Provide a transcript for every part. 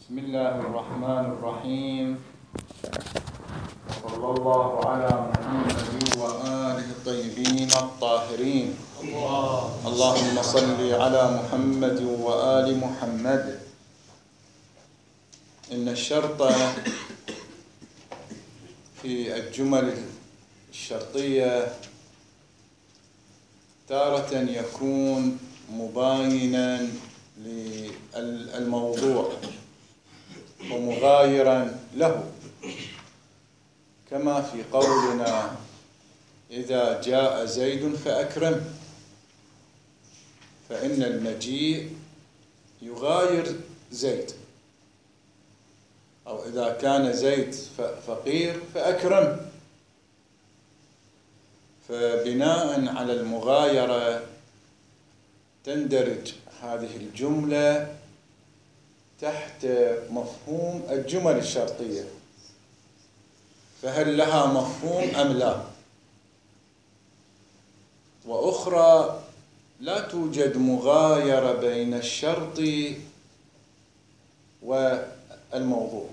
بسم الله الرحمن الرحيم، صلى الله على محمد وآله الطيبين الطاهرين. اللهم صل على محمد وآل محمد. إن الشرط في الجمل الشرطية تارة يكون مباينا للموضوع ومغايرا له، كما في قولنا إذا جاء زيد فأكرم، فإن المجيء يغاير زيد، أو إذا كان زيد فقير فأكرم. فبناء على المغايرة تندرج هذه الجملة تحت مفهوم الجمل الشرطية، فهل لها مفهوم أم لا؟ وأخرى لا توجد مغايرة بين الشرط والموضوع،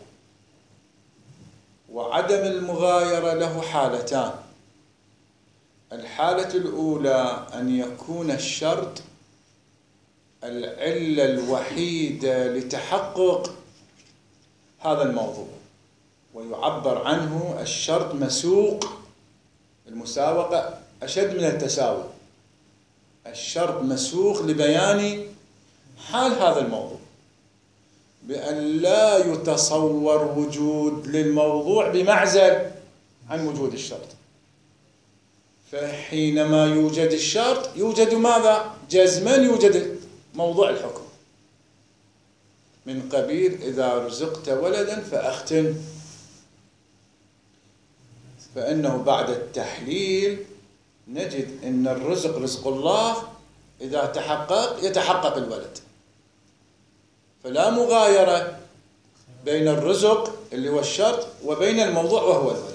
وعدم المغايرة له حالتان. الحالة الأولى أن يكون الشرط العلة الوحيدة لتحقق هذا الموضوع، ويعبر عنه الشرط مسوق. المساوقة أشد من التساوي. الشرط مسوق لبيان حال هذا الموضوع، بأن لا يتصور وجود للموضوع بمعزل عن وجود الشرط. فحينما يوجد الشرط يوجد ماذا؟ جزما يوجد موضوع الحكم، من قبيل إذا رزقت ولدا فأختن، فإنه بعد التحليل نجد أن الرزق رزق الله، إذا تحقق يتحقق الولد. فلا مغايرة بين الرزق اللي هو الشرط وبين الموضوع وهو الولد.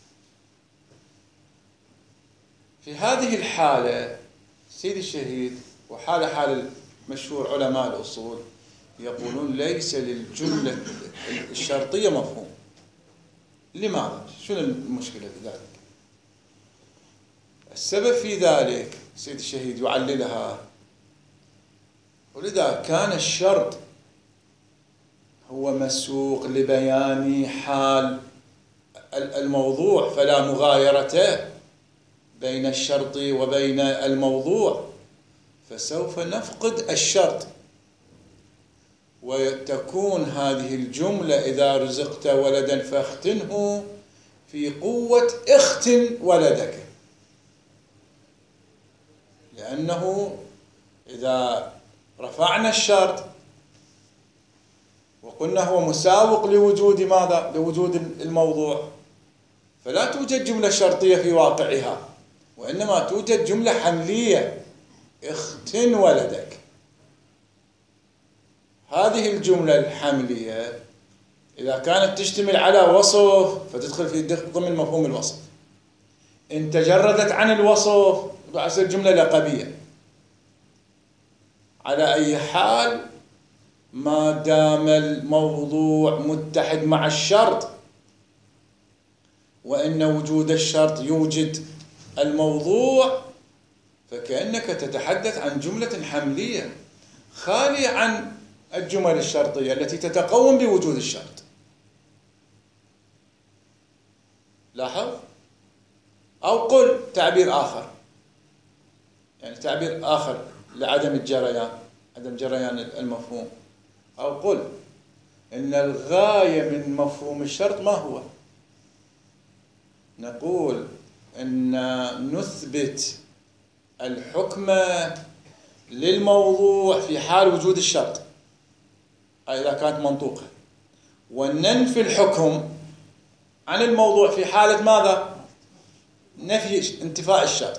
في هذه الحالة سيد الشهيد وحال مشهور علماء الأصول يقولون ليس للجملة الشرطية مفهوم. لماذا؟ شنو المشكلة في ذلك؟ السبب في ذلك سيد الشهيد يعللها، ولذا كان الشرط هو مسوق لبيان حال الموضوع، فلا مغايرة بين الشرط وبين الموضوع، فسوف نفقد الشرط، وتكون هذه الجملة إذا رزقت ولدا فاختنه في قوة اختن ولدك، لأنه إذا رفعنا الشرط وقلنا هو مساوق لوجود ماذا؟ لوجود الموضوع، فلا توجد جملة شرطية في واقعها، وإنما توجد جملة حملية: اختن ولدك. هذه الجملة الحملية إذا كانت تشتمل على وصف فتدخل في ضمن مفهوم الوصف، إن تجردت عن الوصف تصير جملة لقبية. على أي حال ما دام الموضوع متحد مع الشرط، وإن وجود الشرط يوجد الموضوع، فكأنك تتحدث عن جملة حملية خالية عن الجمل الشرطية التي تتقوم بوجود الشرط. لاحظ؟ أو قل تعبير آخر، يعني تعبير آخر لعدم الجريان، عدم جريان المفهوم. أو قل إن الغاية من مفهوم الشرط ما هو؟ نقول إن نثبت الحكم للموضوع في حال وجود الشرط، أي إذا كانت منطوقة، وننفي الحكم عن الموضوع في حالة ماذا؟ نفي انتفاء الشرط.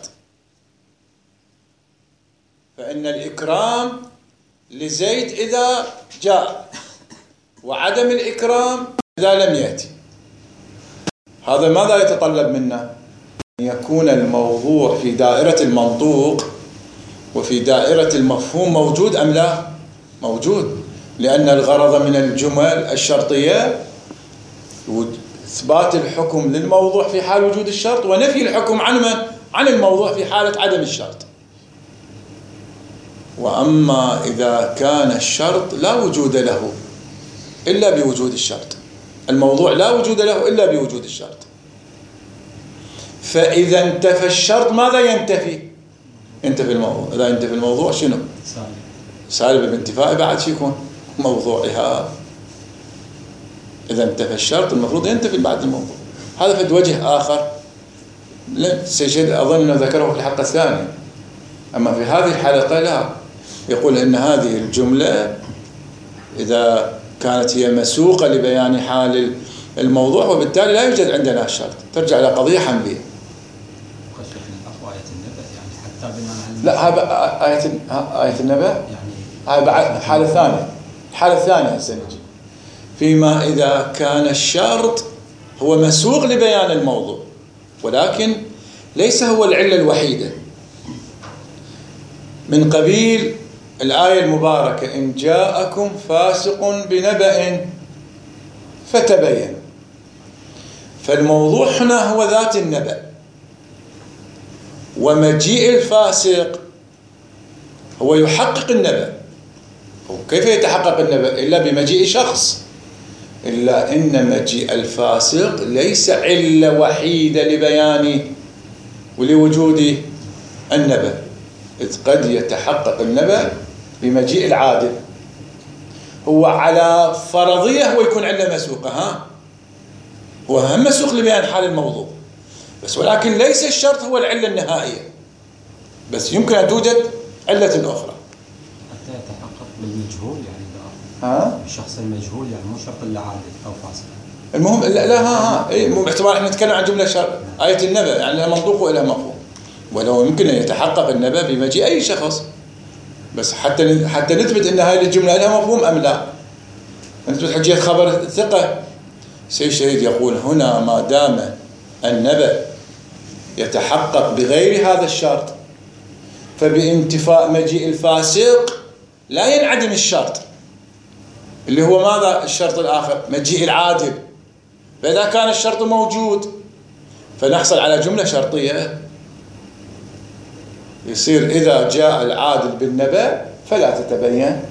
فإن الإكرام لزيد إذا جاء، وعدم الإكرام إذا لم يأتي. هذا ماذا يتطلب منا؟ أن يكون الموضوع في دائرة المنطوق وفي دائرة المفهوم موجود أم لا؟ موجود. لأن الغرض من الجمل الشرطية إثبات الحكم للموضوع في حال وجود الشرط، ونفي الحكم عن الموضوع في حالة عدم الشرط. وأما إذا كان الشرط لا وجود له إلا بوجود الشرط، الموضوع لا وجود له إلا بوجود الشرط، فإذا انتفى الشرط ماذا ينتفي؟ ينتفي الموضوع. إذا ينتفي الموضوع شنو؟ سالب بانتفاء بعد شو يكون؟ موضوعها. إذا انتفى الشرط المفروض ينتفي بعد الموضوع. هذا في وجه آخر سيشهد أظن أنه ذكره في الحلقة الثانية. أما في هذه الحلقة لا، يقول أن هذه الجملة إذا كانت هي مسوقة لبيان حال الموضوع وبالتالي لا يوجد عندنا الشرط، ترجع إلى قضية حملية. لا، هذا آية النبأ يعني هاي بعد الحالة الثانية. الحالة الثانية سنجي فيما إذا كان الشرط هو مسوق لبيان الموضوع ولكن ليس هو العلة الوحيدة، من قبيل الآية المباركة إن جاءكم فاسق بنبأ فتبين. فالموضوع هنا هو ذات النبأ، ومجيء الفاسق هو يحقق النبأ. وكيف يتحقق النبأ إلا بمجيء شخص؟ إلا إن مجيء الفاسق ليس علة وحيدة لبيان ولوجود النبأ، إذ قد يتحقق النبأ بمجيء العادل. هو على فرضية هو يكون علة مسوقة، هو هم مسوق لبيان حال الموضوع بس، ولكن ليس الشرط هو العلة النهائية، بس يمكن أن توجد علة أخرى حتى يتحقق بالمجهول يعني الشخص المجهول يعني مو شرط إلا عادل أو فاسق. المهم لا باعتبار احنا نتكلم عن جملة شرط آية النبأ يعني لها منطوق وإلها مفهوم، ولو يمكن أن يتحقق النبأ بمجيء أي شخص، بس حتى نثبت أن هذه الجملة لها مفهوم أم لا، نثبت حجية خبر الثقة. سيشهد يقول هنا ما دام النبأ يتحقق بغير هذا الشرط فبانتفاء مجيء الفاسق لا ينعدم الشرط اللي هو ماذا؟ الشرط الآخر مجيء العادل. فإذا كان الشرط موجود فنحصل على جملة شرطية، يصير إذا جاء العادل بالنبأ فلا تتبين.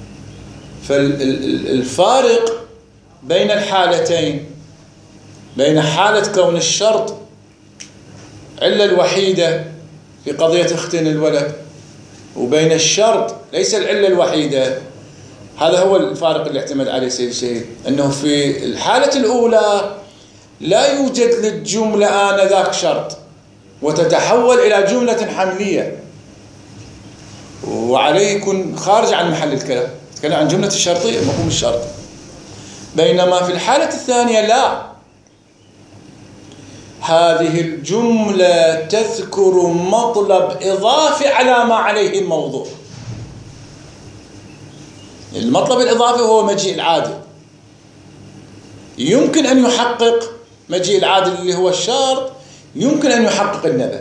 فالفارق بين الحالتين، بين حالة كون الشرط علة الوحيدة في قضية اختن الولد وبين الشرط ليس العلة الوحيدة، هذا هو الفارق اللي اعتمد عليه سيد الشهيد، أنه في الحالة الأولى لا يوجد للجملة آنذاك شرط وتتحول إلى جملة حملية وعليه يكون خارج عن محل الكلام، نتكلم عن جملة الشرطية مفهوم الشرط. بينما في الحالة الثانية لا، هذه الجملة تذكر مطلب إضافي على ما عليه الموضوع. المطلب الإضافي هو مجيء العادل، يمكن أن يحقق مجيء العادل اللي هو الشرط، يمكن أن يحقق النبأ.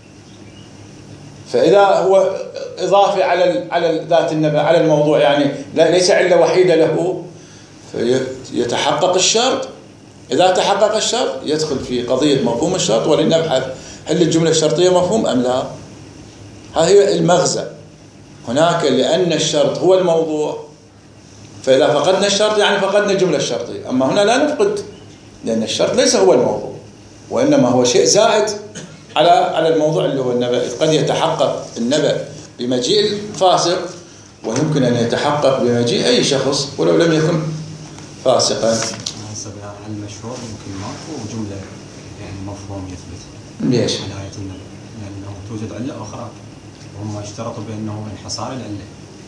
فإذا هو إضافي على ذات النبأ على الموضوع يعني ليس علة وحيدة له فيتحقق الشرط. إذا تحقق الشرط يدخل في قضية مفهوم الشرط، ولنبحث هل الجملة الشرطية مفهوم أم لا. هذا هي المغزى هناك، لأن الشرط هو الموضوع، فإذا فقدنا الشرط يعني فقدنا الجملة الشرطية. أما هنا لا نفقد، لأن الشرط ليس هو الموضوع وإنما هو شيء زائد على الموضوع اللي هو النبأ. قد يتحقق النبأ بمجيء الفاسق ويمكن أن يتحقق بمجيء أي شخص ولو لم يكن فاسقا. المشهور يمكن ماكو جملة يعني مفهوم يثبت. ليش؟ على آية النبأ لأنه توجد علة أخرى وهم اشترطوا بأنه انحصار العلة.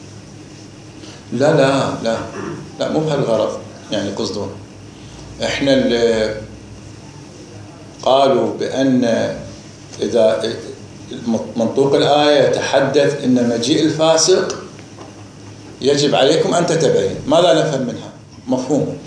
لا لا لا لا مو بهالغرض يعني قصدهم. احنا اللي قالوا بأن إذا منطوق الآية يتحدث إن مجيء الفاسق يجب عليكم أن تتبين، ماذا نفهم منها؟ مفهوم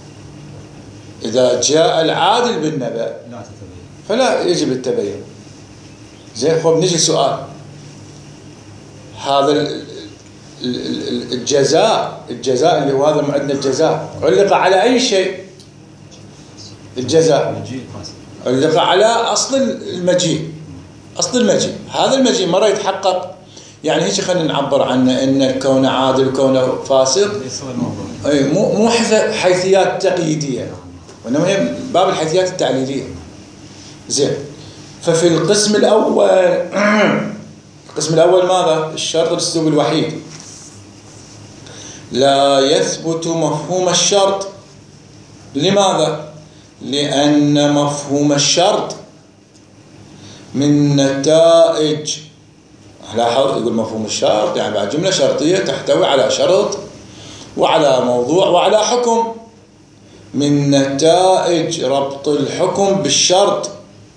إذا جاء العادل بالنبأ لا تتبين فلا يجب التبين. زين، خب نجي سؤال، هذا الجزاء اللي هو هذا عندنا الجزاء علق على أي شيء؟ الجزاء علق على أصل المجيء. هذا المجيء مرة يتحقق، يعني هيك خلينا نعبر عنه إن كونه عادل وكونه فاسق مو حيثيات تقييدية، وإنما هي باب الحيثيات التعليلية. زين، ففي القسم الأول ماذا؟ الشرط الأسلوب الوحيد لا يثبت مفهوم الشرط. لماذا؟ لأن مفهوم الشرط من نتائج، لاحظ يقول مفهوم الشرط يعني بعد جملة شرطية تحتوي على شرط وعلى موضوع وعلى حكم، من نتائج ربط الحكم بالشرط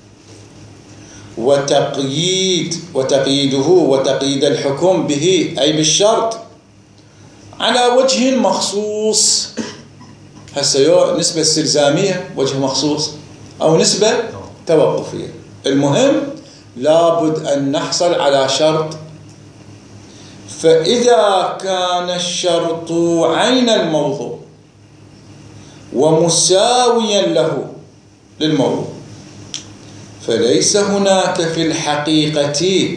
وتقييده وتقييد الحكم به أي بالشرط على وجه مخصوص. هسه نسبة استلزامية وجه مخصوص أو نسبة توقفية، المهم لابد أن نحصل على شرط. فإذا كان الشرط عين الموضوع ومساويا له للموضوع فليس هناك في الحقيقة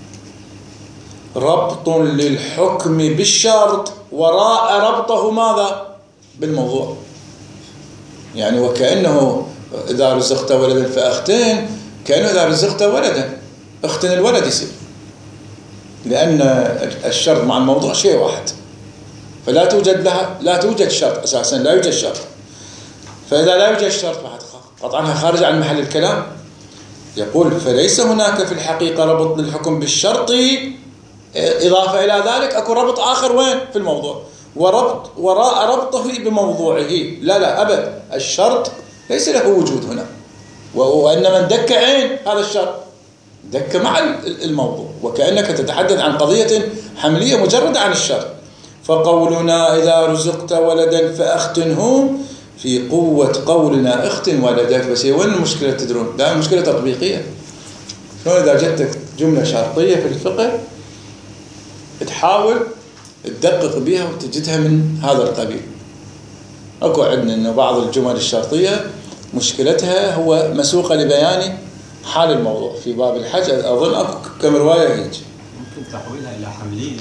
ربط للحكم بالشرط وراء ربطه ماذا؟ بالموضوع. يعني وكأنه إذا رزقت ولدا فأختن، كأنه إذا رزقت ولدا اختن الولد يصير، لأن الشرط مع الموضوع شيء واحد، فلا توجد شرط أساسا، لا يوجد شرط. فإذا لا يوجد شرط قطعا خارج عن محل الكلام. يقول فليس هناك في الحقيقة ربط للحكم بالشرط، إضافة إلى ذلك أكو ربط آخر وين؟ في الموضوع، وربط وراء ربطه بموضوعه. لا أبد، الشرط ليس له وجود هنا، وإنما دك عين هذا الشرط، دك مع الموضوع، وكأنك تتحدث عن قضية حملية مجردة عن الشرط. فقولنا إذا رزقت ولدا فأختنه في قوة قولنا اختن ولدك. بس وين المشكلة تدرون؟ ده مشكلة تطبيقية. شلون إذا جتك جملة شرطية في الفقه تحاول تدقق بها وتجدها من هذا القبيل. أكو عندنا إنه بعض الجمل الشرطية مشكلتها هو مسوقة لبيان حال الموضوع. في باب الحج أظن أكو كم رواية هيك ممكن تحويلها إلى حملية،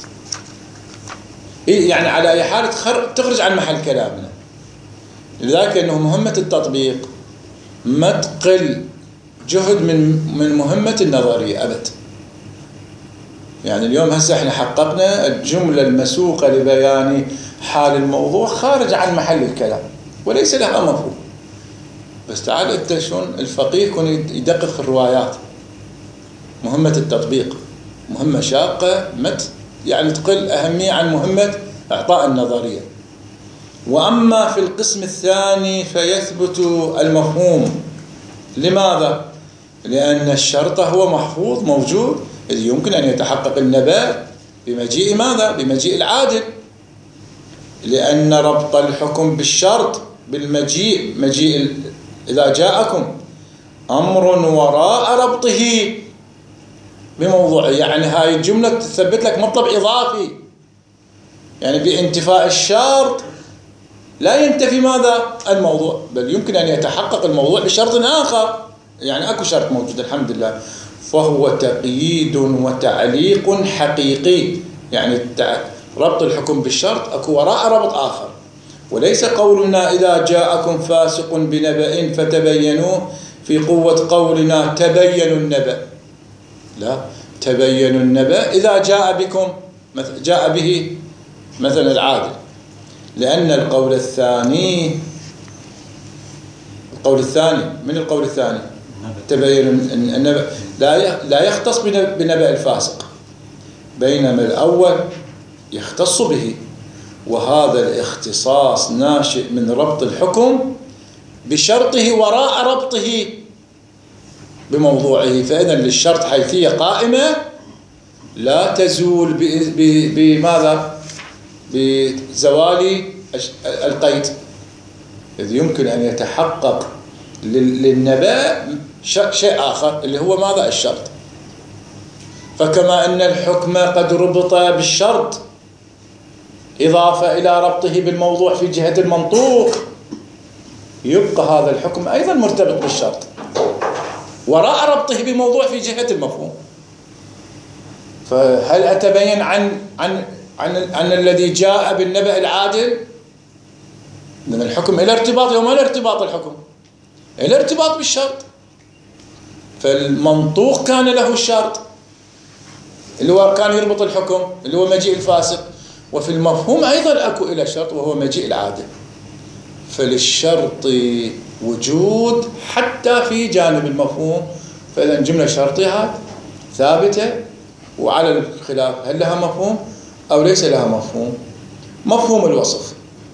يعني على أي حال تخرج عن محل كلامنا. لذلك أنه مهمة التطبيق ما تقل جهد من مهمة النظرية أبد. يعني اليوم هسه احنا حققنا الجملة المسوقة لبيان حال الموضوع خارج عن محل الكلام وليس لها مفهوم. بس تعال انت شلون الفقيه يكون يدقق الروايات. مهمة التطبيق مهمة شاقة يعني تقل أهمية عن مهمة إعطاء النظرية. وأما في القسم الثاني فيثبت المفهوم. لماذا؟ لأن الشرط هو محفوظ موجود، إذ يمكن أن يتحقق النبأ بمجيء ماذا؟ بمجيء العادل. لأن ربط الحكم بالشرط مجيء إذا جاءكم أمر وراء ربطه بموضوعه. يعني هاي الجملة تثبت لك مطلب إضافي، يعني بانتفاء الشرط لا ينتفي ماذا؟ الموضوع، بل يمكن أن يتحقق الموضوع بشرط آخر. يعني أكو شرط موجود الحمد لله، فهو تقييد وتعليق حقيقي. يعني ربط الحكم بالشرط أكو وراء ربط آخر، وليس قولنا إذا جاءكم فاسق بنبأ فتبينوا في قوة قولنا تبينوا النبأ. لا، تبينوا النبأ إذا جاء به مثلا العادل. لأن القول الثاني من القول الثاني تبين النبأ لا يختص بنبأ الفاسق، بينما الأول يختص به، وهذا الاختصاص ناشئ من ربط الحكم بشرطه وراء ربطه بموضوعه. فإذا للشرط حيثية قائمة لا تزول بماذا؟ بزوال القيد، إذ يمكن أن يتحقق للنبأ شيء آخر اللي هو ماذا؟ الشرط. فكما أن الحكم قد ربط بالشرط إضافة إلى ربطه بالموضوع في جهة المنطوق، يبقى هذا الحكم أيضا مرتبط بالشرط وراء ربطه بموضوع في جهة المفهوم. فهل أتبين عن الذي جاء بالنبأ العادل؟ لأن الحكم إلى ارتباط، وما الارتباط الحكم؟ إلى ارتباط بالشرط. فالمنطوق كان له الشرط اللي هو كان يربط الحكم اللي هو مجيء الفاسق، وفي المفهوم أيضا أكو إلى شرط وهو مجيء العادل. فللشرط وجود حتى في جانب المفهوم. فإذا الجملة الشرطية ثابتة، وعلى الخلاف هل لها مفهوم أو ليس لها مفهوم. مفهوم الوصف،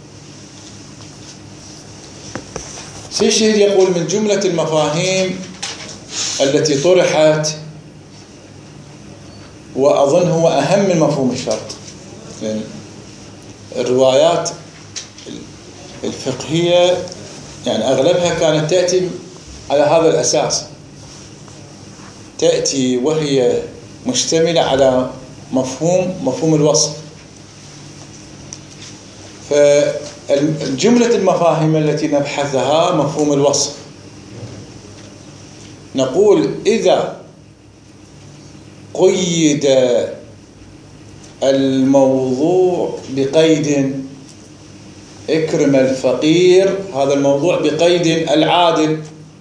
سيد الشهيد يقول من جملة المفاهيم التي طرحت، وأظن هو أهم من مفهوم الشرط، لأن الروايات الفقهية يعني أغلبها كانت تأتي على هذا الأساس، تأتي وهي مشتملة على مفهوم الوصف. فالجملة المفاهيم التي نبحثها مفهوم الوصف. نقول إذا قيد الموضوع بقيد اكرم الفقير، هذا الموضوع بقيد العادل،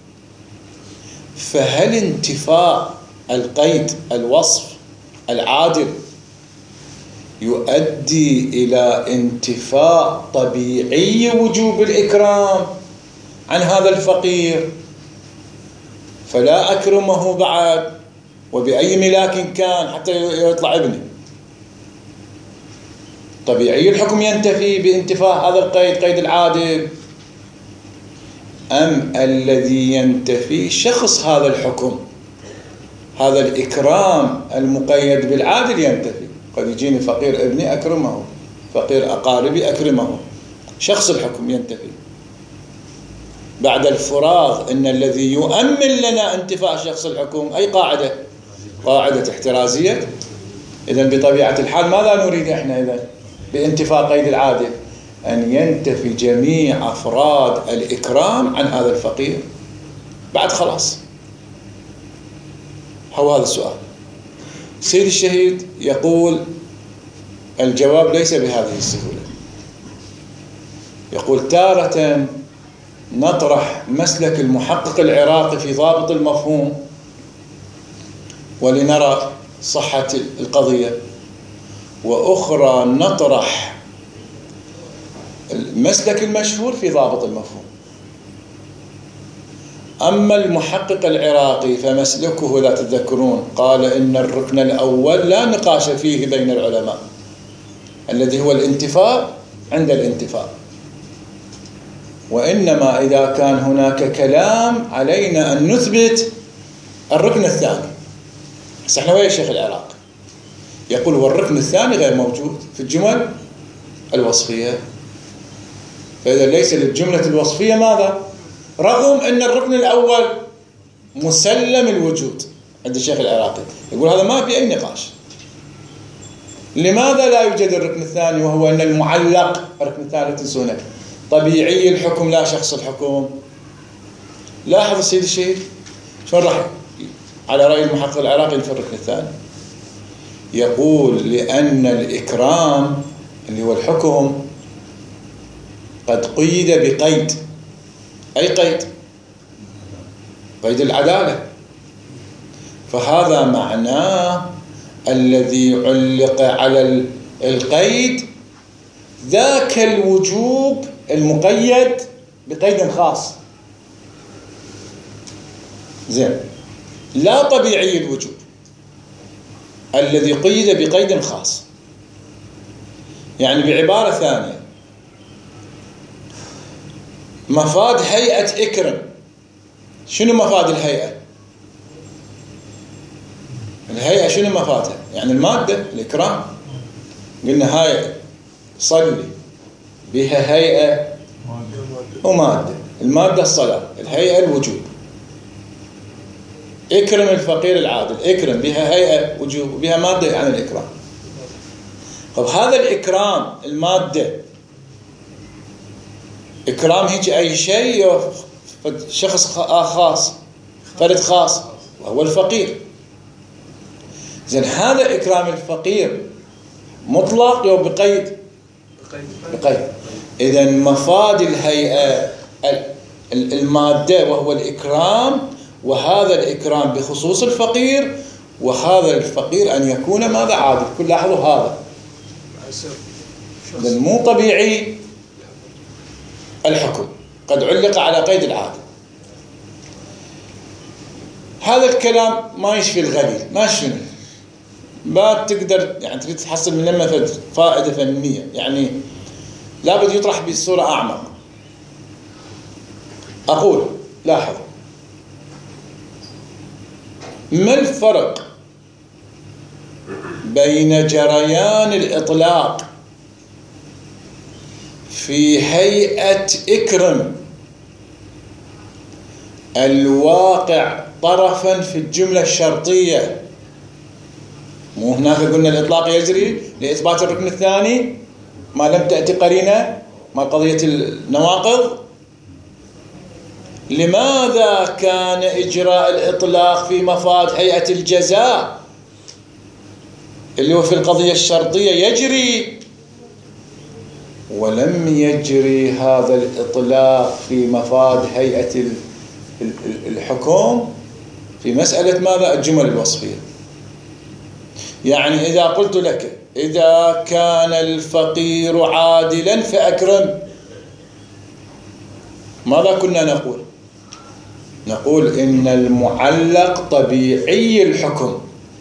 فهل انتفاء القيد الوصف العادل يؤدي إلى انتفاء طبيعي وجوب الإكرام عن هذا الفقير، فلا أكرمه بعد وبأي ملاك كان حتى يطلع ابني؟ طبيعي الحكم ينتفي بانتفاء هذا القيد، قيد العادل، أم الذي ينتفي شخص هذا الحكم، هذا الإكرام المقيد بالعادل ينتفي؟ قد يجيني فقير ابني أكرمه، فقير أقاربي أكرمه، شخص الحكم ينتفي بعد الفراغ. إن الذي يؤمن لنا انتفاء شخص الحكم أي قاعدة احترازية. إذن بطبيعة الحال ماذا نريد إحنا إذن بانتفاء قيد العادل؟ أن ينتفي جميع أفراد الإكرام عن هذا الفقير بعد خلاص. هو هذا السؤال. سيد الشهيد يقول الجواب ليس بهذه السهولة. يقول تارة نطرح مسلك المحقق العراقي في ضابط المفهوم ولنرى صحة القضية، وأخرى نطرح المسلك المشهور في ضابط المفهوم. أما المحقق العراقي فمسلكه لا تذكرون قال إن الركن الأول لا نقاش فيه بين العلماء، الذي هو الانتفاء عند الانتفاء، وإنما إذا كان هناك كلام علينا أن نثبت الركن الثاني. احنا ويا الشيخ العراقي يقول والركن الثاني غير موجود في الجمل الوصفية. فإذا ليس للجملة الوصفية ماذا؟ رغم أن الركن الأول مسلم الوجود عند الشيخ العراقي، يقول هذا ما في أي نقاش. لماذا لا يوجد الركن الثاني وهو أن المعلق الركن الثالث تنسونه طبيعي الحكم لا شخص الحكم؟ لاحظ السيد الشيخ شلون راح على رأي المحقق العراقي في الركن الثاني. يقول لأن الإكرام اللي هو الحكم قد قيد بقيد. أي قيد؟ قيد العدالة. فهذا معناه الذي علق على القيد ذاك الوجوب المقيد بقيد خاص. زين، لا طبيعي الوجوب الذي قيد بقيد خاص. يعني بعبارة ثانية مفاد هيئة إكرم، شنو مفاد الهيئة؟ الهيئة شنو مفادها؟ يعني المادة الإكرام. قلنا هاي صلي بها هيئة ومادة، المادة الصلاة، الهيئة الوجوب. اكرم الفقير العادل، اكرم بها هيئة وجوب وبها مادة يعني الإكرام. طب هذا الإكرام المادة إكرام هيك أي شيء شخص خاص فرد خاص وهو الفقير. زين هذا إكرام الفقير مطلق أو بقيد؟ بقيد. إذا مفاد الهيئة المادة وهو الإكرام، وهذا الإكرام بخصوص الفقير، وهذا الفقير أن يكون ماذا؟ عادل. كل لاحظوا هذا إذن مو طبيعي الحكم، قد علق على قيد العادل. هذا الكلام ما يشفي الغليل، ما يشفي ما تقدر يعني تريد تحصل من لما فائدة فنية، يعني لابد يطرح بصورة أعمق. أقول لاحظ، ما الفرق بين جريان الإطلاق في هيئة إكرم الواقع طرفا في الجملة الشرطية؟ مو هناك قلنا الإطلاق يجري لإثبات الركن الثاني ما لم تأتي قرينة ما قضية النواقض. لماذا كان إجراء الإطلاق في مفاد هيئة الجزاء اللي هو في القضية الشرطية يجري، ولم يجري هذا الإطلاق في مفاد هيئة الحكم في مسألة ماذا؟ الجمل الوصفية. يعني إذا قلت لك إذا كان الفقير عادلا فأكرم، ماذا كنا نقول؟ نقول إن المعلق طبيعي الحكم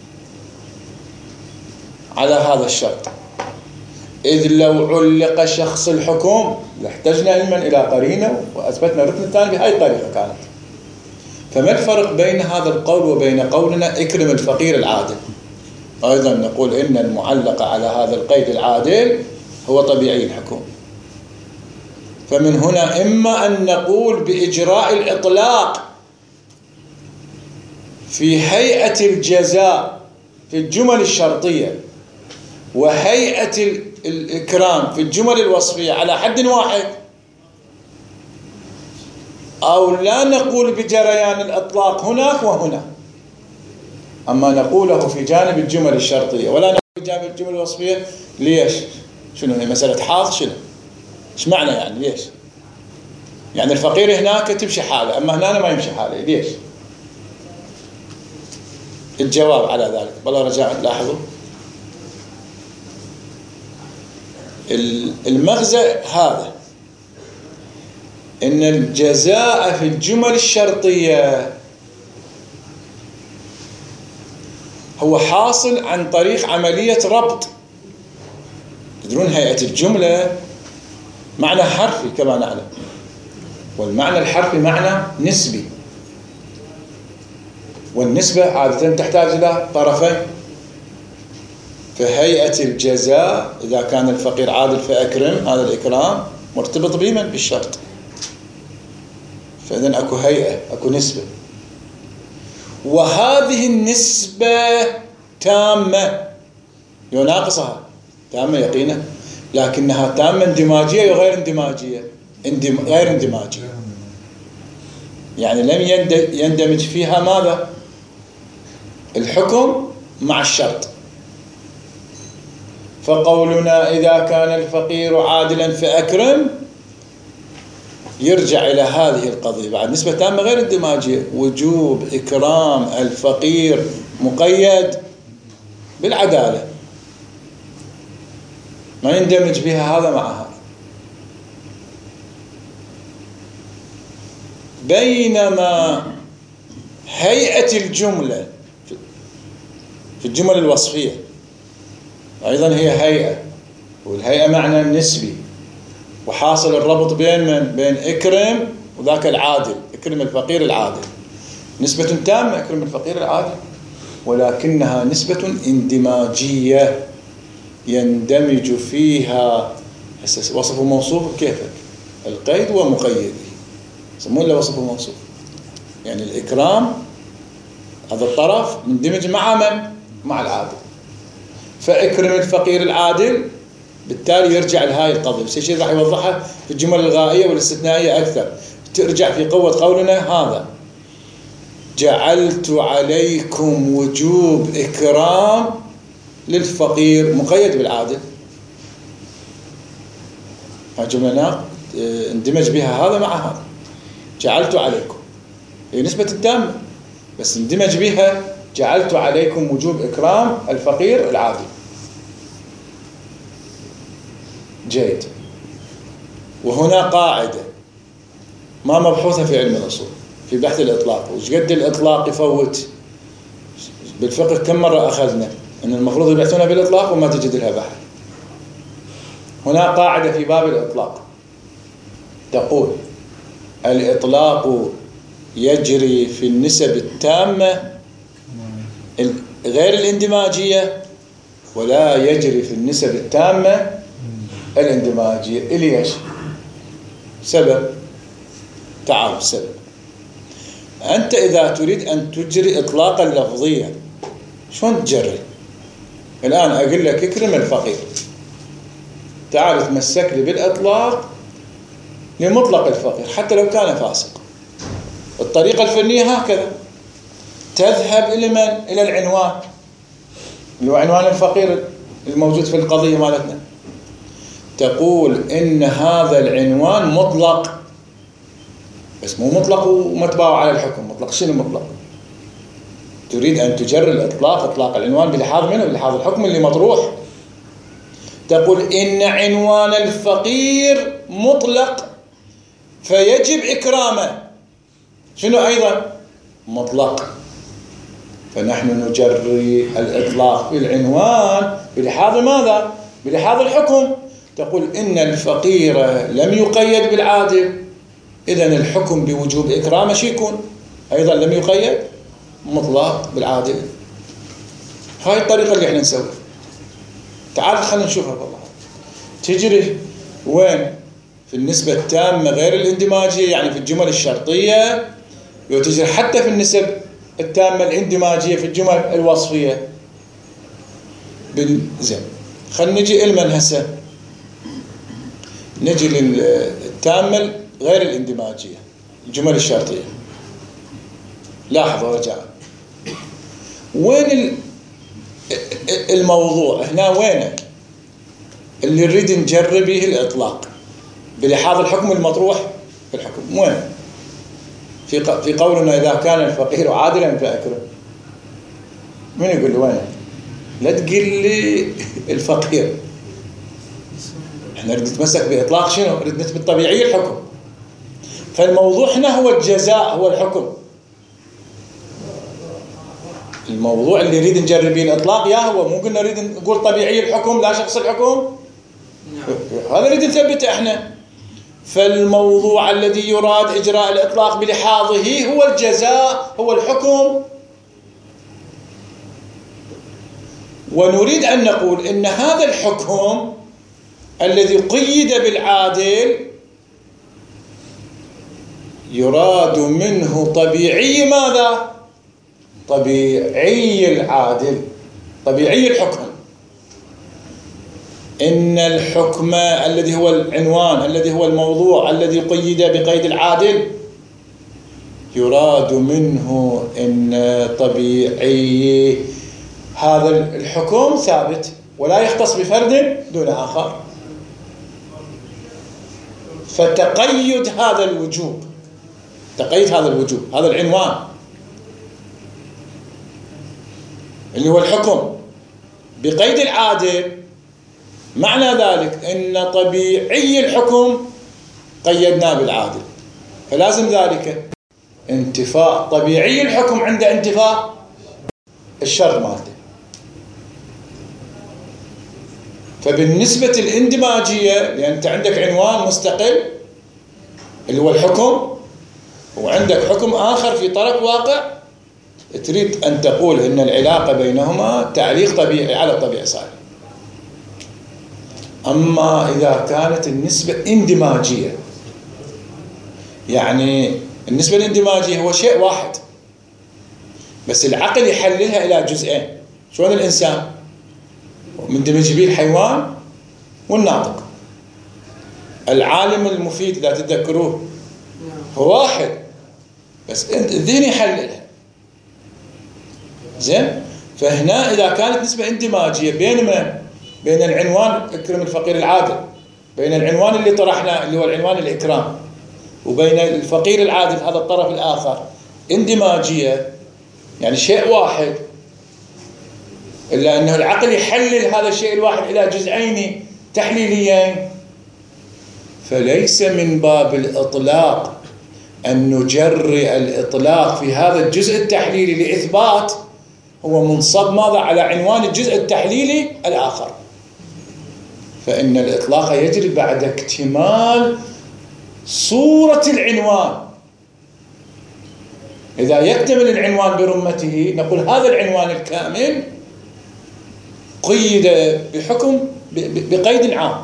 على هذا الشرط، إذ لو علق شخص الحكم لاحتجنا علما إلى قرينة وأثبتنا الركن الثاني بهذه الطريقة كانت. فما الفرق بين هذا القول وبين قولنا اكرم الفقير العادل؟ أيضا نقول إن المعلق على هذا القيد العادل هو طبيعي الحكم. فمن هنا إما أن نقول بإجراء الإطلاق في هيئة الجزاء في الجمل الشرطية وهيئة الإكرام في الجمل الوصفية على حد واحد، أو لا نقول بجريان الإطلاق هناك وهنا، أما نقوله في جانب الجمل الشرطية ولا نقول في جانب الجمل الوصفية. ليش؟ شنو هي مسألة حاض؟ شنو؟ إيش معنى يعني ليش؟ يعني الفقير هناك تمشي حاله أما هنا ما يمشي حاله، ليش؟ الجواب على ذلك والله رجاء لاحظوا المغزى هذا، إن الجزاء في الجمل الشرطية هو حاصل عن طريق عملية ربط. تدرون هيئة الجملة معنى حرفي كما نعلم، والمعنى الحرفي معنى نسبي، والنسبة عادة تحتاج إلى طرفين. فهيئة الجزاء إذا كان الفقير عادل فأكرم، هذا الإكرام مرتبط بمن؟ بالشرط. فإذن أكو هيئة، أكو نسبة، وهذه النسبة تامة يناقصها تامة يقينا، لكنها تامة اندماجية وغير اندماجية. غير اندماجية يعني لم يندمج فيها ماذا؟ الحكم مع الشرط. فقولنا إذا كان الفقير عادلا فأكرم يرجع إلى هذه القضية بعد نسبة تامة غير اندماجية، وجوب إكرام الفقير مقيد بالعدالة، ما يندمج بها هذا مع هذا. بينما هيئة الجملة في الجمل الوصفية أيضا هي هيئة، والهيئة معنى نسبي، وحاصل الربط بين من؟ بين إكرم وذاك العادل، إكرم الفقير العادل، نسبة تامة إكرم الفقير العادل، ولكنها نسبة اندماجية يندمج فيها وصف موصوف كيفك القيد ومقيد، يسمون له وصف موصوف. يعني الإكرام هذا الطرف مندمج مع من؟ مع العادل. فاكرم الفقير العادل، بالتالي يرجع لهاي القضية. بس الشيء راح يوضحها في الجمل الغائية والاستثنائية أكثر. ترجع في قوة قولنا هذا: جعلت عليكم وجوب إكرام للفقير مقيد بالعادل. جملنا اندمج بها هذا مع هذا. جعلت عليكم هي نسبة التامة، بس اندمج بها جعلت عليكم وجوب إكرام الفقير العادل. جيد. وهنا قاعدة ما مبحوثة في علم الأصول في بحث الإطلاق. وش قد الإطلاق يفوت بالفقه؟ كم مرة أخذنا أن المفروض يبحثونها بالإطلاق وما تجد لها بحث. هنا قاعدة في باب الإطلاق تقول: الإطلاق يجري في النسب التامة غير الاندماجية، ولا يجري في النسب التامة الاندماجية. ليش؟ سبب. تعال السبب. أنت إذا تريد أن تجري إطلاقا لفظيا شلون تجري؟ الآن أقول لك اكرم الفقير، تعال تمسك لي بالإطلاق لمطلق الفقير حتى لو كان فاسق. الطريقة الفنية هكذا: تذهب إلى من؟ إلى العنوان اللي هو عنوان الفقير الموجود في القضية مالتنا. تقول إن هذا العنوان مطلق، بس مو مطلق ومتباوع على الحكم. مطلق شنو مطلق؟ تريد أن تجري الإطلاق، إطلاق العنوان بلحاظ منه؟ بلحاظ الحكم اللي مطروح. تقول إن عنوان الفقير مطلق فيجب إكرامه. شنو أيضا؟ مطلق. فنحن نجري الإطلاق في العنوان بلحاظ ماذا؟ بلحاظ الحكم. تقول إن الفقير لم يقيد بالعادل، إذن الحكم بوجوب إكرامه شو يكون؟ أيضا لم يقيد، مطلق بالعادل. هاي الطريقة اللي احنا نسوي. تعال خلينا نشوفها بالله. تجري وين؟ في النسبة التامة غير الاندماجية، يعني في الجمل الشرطية، وتجري حتى في النسب التامة الاندماجية في الجمل الوصفية. زين، خلينا نجي المن هسه. نجي للتامة غير الاندماجية، الجمل الشرطية. لاحظوا رجاء، وين الموضوع هنا؟ وين اللي نريد نجرب به الإطلاق بلحاظ الحكم المطروح في الحكم؟ وين؟ في قولنا إذا كان الفقير عادلا فأكرم. من يقول لي وين؟ لا تقول لي الفقير. احنا نريد نتمسك بإطلاق شنو؟ نريد نثبت طبيعي الحكم. فالموضوع هنا هو الجزاء، هو الحكم. الموضوع اللي نريد نجرب به الإطلاق يا هو، مو قلنا نريد نقول طبيعي الحكم لا شخص الحكم. هذا نريد نثبته احنا. فالموضوع الذي يراد إجراء الإطلاق بلحاظه هو الجزاء، هو الحكم. ونريد أن نقول إن هذا الحكم الذي قيد بالعادل يراد منه طبيعي ماذا؟ طبيعي العادل، طبيعي الحكم. إن الحكم الذي هو العنوان، الذي هو الموضوع الذي قيد بقيد العادل، يراد منه إن طبيعي هذا الحكم ثابت ولا يختص بفرد دون آخر. فتقيد هذا الوجوب، تقيد هذا الوجوب، هذا العنوان اللي هو الحكم بقيد العادل، معنى ذلك أن طبيعي الحكم قيدناه بالعادل، فلازم ذلك انتفاء طبيعي الحكم عند انتفاء الشرط مالته. فبالنسبة الاندماجية، لأن أنت عندك عنوان مستقل اللي هو الحكم، وعندك حكم آخر في طرف واقع، تريد أن تقول أن العلاقة بينهما تعليق طبيعي على الطبيعة صحيح. أما إذا كانت النسبة اندماجية، يعني النسبة الاندماجية هو شيء واحد، بس العقل يحللها إلى جزئين. شلون الإنسان؟ مندمج به الحيوان والناطق. العالم المفيد إذا تتذكروه هو واحد، بس الذهن يحللها. زين؟ فهنا إذا كانت نسبة اندماجية بين العنوان اكرم الفقير العادل، بين العنوان اللي طرحناه اللي هو العنوان الإكرام، وبين الفقير العادل هذا الطرف الآخر اندماجية، يعني شيء واحد، إلا أنه العقل يحلل هذا الشيء الواحد إلى جزئين تحليليين، فليس من باب الإطلاق أن نجرئ الإطلاق في هذا الجزء التحليلي لإثبات هو منصب ماذا على عنوان الجزء التحليلي الآخر، فإن الإطلاق يجري بعد اكتمال صورة العنوان. إذا يكتمل العنوان برمته نقول هذا العنوان الكامل قيد بحكم بقيد عام.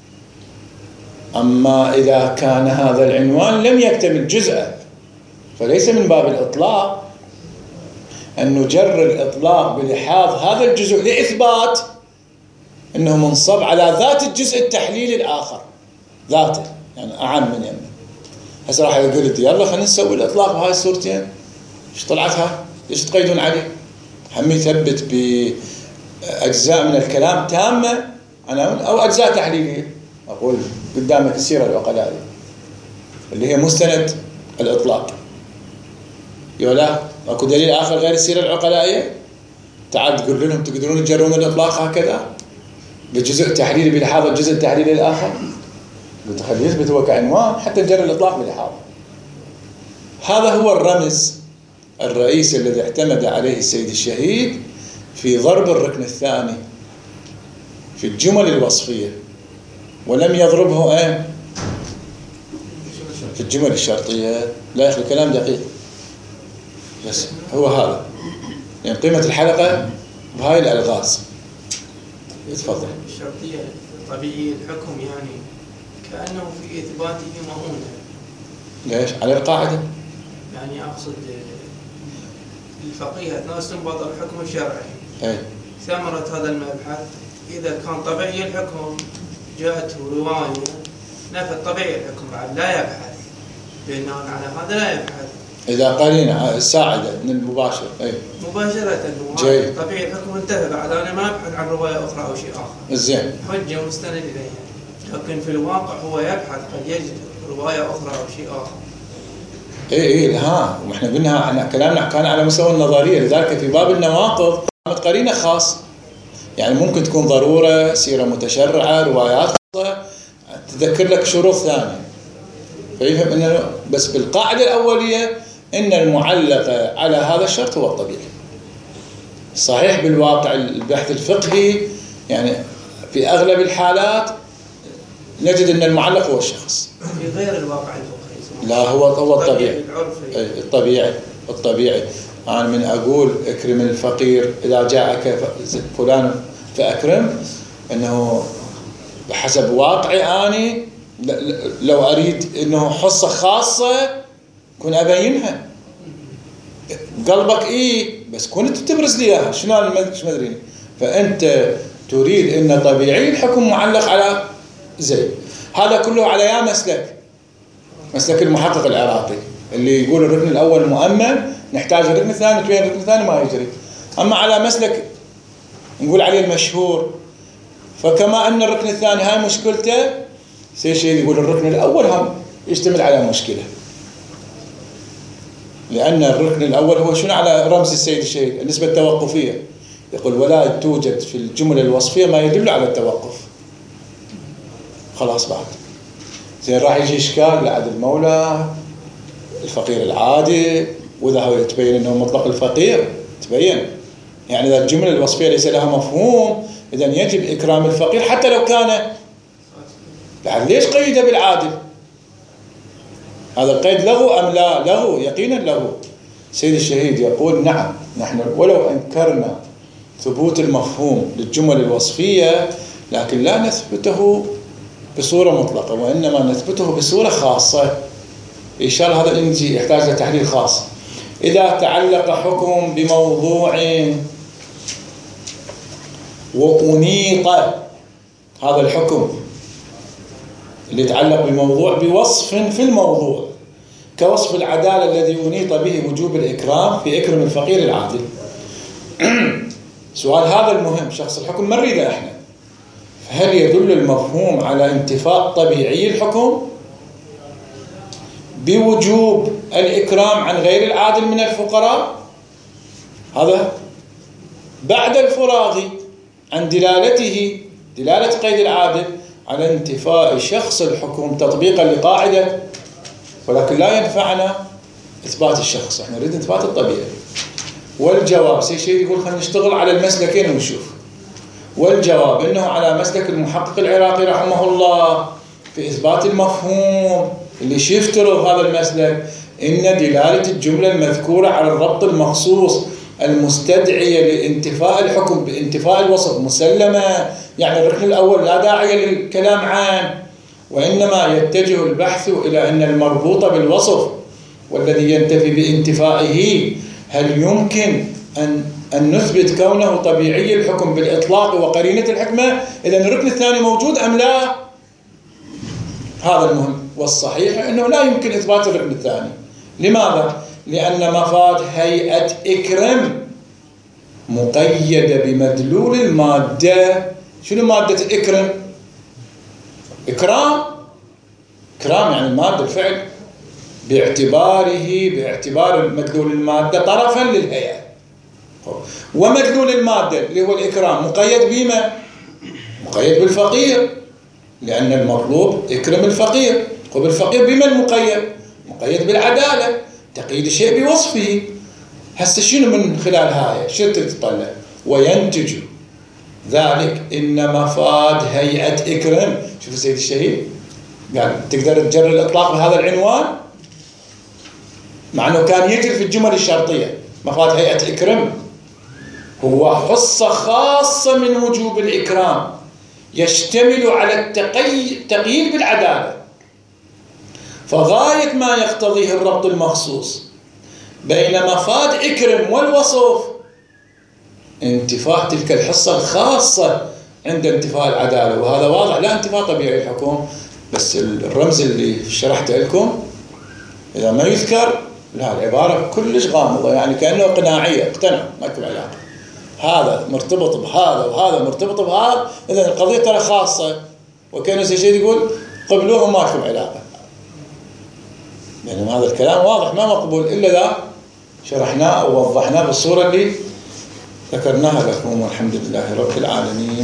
أما إذا كان هذا العنوان لم يكتمل جزءا فليس من باب الإطلاق أن نجري الإطلاق بلحاظ هذا الجزء لإثبات أنه منصب على ذات الجزء التحليلي الآخر ذاته، يعني أعم من يمه. هسه راح يقول لي يلا خلينا نسوي الإطلاق بهاي الصورتين، ايش طلعتها؟ ليش تقيدون عليه؟ هم يثبت بأجزاء من الكلام تامة أو أجزاء تحليلية. أقول قدامك السيرة العقلائية اللي هي مستند الإطلاق، يولا أكو دليل آخر غير السيرة العقلائية؟ تعال تقول لهم تقدرون تجرون الإطلاق هكذا بجزء تحليلي بلحاظ الجزء التحليلي الآخر؟ قلت خليه يثبت هو كعنوان حتى نجري الإطلاق بلحاظ. هذا هو الرمز الرئيسي الذي اعتمد عليه السيد الشهيد في ضرب الركن الثاني في الجمل الوصفية، ولم يضربه في الجمل الشرطية. لا يا أخي الكلام دقيق، بس هو هذا يعني قيمة الحلقة بهاي الألغاز. تفضل. الشرطية طبيعي الحكم يعني كأنه في إثباته مؤونة. ليش؟ على القاعدة. يعني أقصد الفقيه أثناء استنباط الحكم الشرعي ثمرة هذا المبحث إذا كان طبيعي الحكم جاءته رواية نفت طبيعي الحكم بعد لا يبحث، بناء على هذا لا يبحث. إذا قرينا الساعدة من المباشر مباشرة طبيعي الحكم انتهى بعد أنا ما أبحث عن رواية أخرى أو شيء آخر. زين. حجة مستند إليها، لكن في الواقع هو يبحث قد يجد رواية أخرى أو شيء آخر. واحنا قلنا كلامنا كان على مستوى النظرية، لذلك في باب النواقض قرينة خاص، يعني ممكن تكون ضرورة، سيرة متشرعة، روايات خاصة تذكر لك شروط ثانية، فيفهم انه بس بالقاعدة الأولية ان المعلقة على هذا الشرط هو الطبيعي. صحيح بالواقع البحث الفقهي يعني في أغلب الحالات نجد ان المعلق هو الشخص في غير الواقع الفقهي. لا هو الطبيعي. الطبيعي أنا من أقول اكرم الفقير إذا جاءك فلان فأكرم، أنه بحسب واقعي أنا لو أريد أنه حصة خاصة كن أبينها قلبك بس كنت تبرز لي إياها شنو مدريني. فأنت تريد أن طبيعي الحكم معلق على زي هذا كله على يا مسلك المحقق العراقي اللي يقول الركن الأول مؤمن نحتاج الركن الثاني، تبين الركن الثاني ما يجري. أما على مسلك نقول عليه المشهور، فكما أن الركن الثاني هاي مشكلته شيء يقول الركن الأول هم يشتمل على مشكلة، لأن الركن الأول هو شنو على رمز السيد الشهيد النسبة التوقفية، يقول ولا توجد في الجملة الوصفية ما يدل على التوقف. خلاص بعد زين راح يجي إشكال لعد المولى الفقير العادي، وإذا هو تبين أنه مطلق الفقير تبين يعني إذا الجملة الوصفية ليس لها مفهوم إذا يجب إكرام الفقير حتى لو كان بعد. ليش قيده بالعادل؟ هذا القيد لغو أم لا؟ لغو، يقينا لغو. سيد الشهيد يقول نعم نحن ولو أنكرنا ثبوت المفهوم للجمل الوصفية لكن لا نثبته بصورة مطلقة، وإنما نثبته بصورة خاصة. إن شاء الله هذا الإنجي يحتاج لتحليل خاص. إذا تعلق حكم بموضوع وأنيط هذا الحكم اللي يتعلق بموضوع بوصف في الموضوع كوصف العدالة الذي أنيط به وجوب الإكرام في إكرم الفقير العادل. سؤال هذا المهم، شخص الحكم ما نريده احنا، هل يدل المفهوم على انتفاء طبيعي الحكم بوجوب الإكرام عن غير العادل من الفقراء؟ هذا بعد الفراغ عن دلالة قيد العادل على انتفاء شخص الحكم تطبيقا لقاعدة، ولكن لا ينفعنا إثبات الشخص، احنا نريد إثبات الطبيعي. والجواب شيء يقول خلينا نشتغل على المسلكين ونشوف. والجواب إنه على مسلك المحقق العراقي رحمه الله في إثبات المفهوم اللي يفترض هذا المسلك إن دلالة الجملة المذكورة على الربط المخصوص المستدعية لانتفاء الحكم بانتفاء الوصف مسلمة، يعني الركن الأول لا داعي للكلام عنه، وإنما يتجه البحث إلى أن المربوط بالوصف والذي ينتفي بانتفائه هل يمكن أن نثبت كونه طبيعي الحكم بالإطلاق وقرينة الحكمة؟ إذن الركن الثاني موجود أم لا؟ هذا المهم، والصحيح أنه لا يمكن إثبات الركن الثاني. لماذا؟ لأن مفاد هيئة إكرم مقيدة بمدلول المادة. شنو مادة إكرم؟ إكرام يعني المادة الفعل باعتبار مدلول المادة طرفا للهيئة، ومدلول المادة اللي هو الإكرام مقيد بما؟ مقيد بالفقير، لأن المطلوب إكرم الفقير. وبالفقير بما المقيد؟ مقيد بالعدالة، تقييد الشيء بوصفه. هسه شنو من خلال هاي شو تتطلع؟ وينتج ذلك إن مفاد هيئة إكرم. شوف سيد الشهيد قال تقدر تجرر الإطلاق بهذا العنوان، مع أنه كان يجري في الجمل الشرطية. مفاد هيئة إكرم هو حصة خاصة من وجوب الإكرام يشتمل على التقييد بالعدالة، فغاية ما يقتضيه الربط المخصوص بين مفاد إكرم والوصف انتفاء تلك الحصة الخاصة عند انتفاء العدالة. وهذا واضح، لا انتفاء طبيعي الحكم، بس الرمز اللي شرحته لكم إذا ما يذكر لا، العبارة كلش غامضة، يعني كأنه قناعية، اقتنع ماكو علاقة، هذا مرتبط بهذا وهذا مرتبط بهذا، إذا القضية ترى خاصة، وكأنه شيء يقول قبلوه ماكو علاقة. يعني هذا الكلام واضح ما مقبول إلا إذا شرحناه ووضحناه بالصورة اللي ذكرناها لكم، والحمد لله رب العالمين.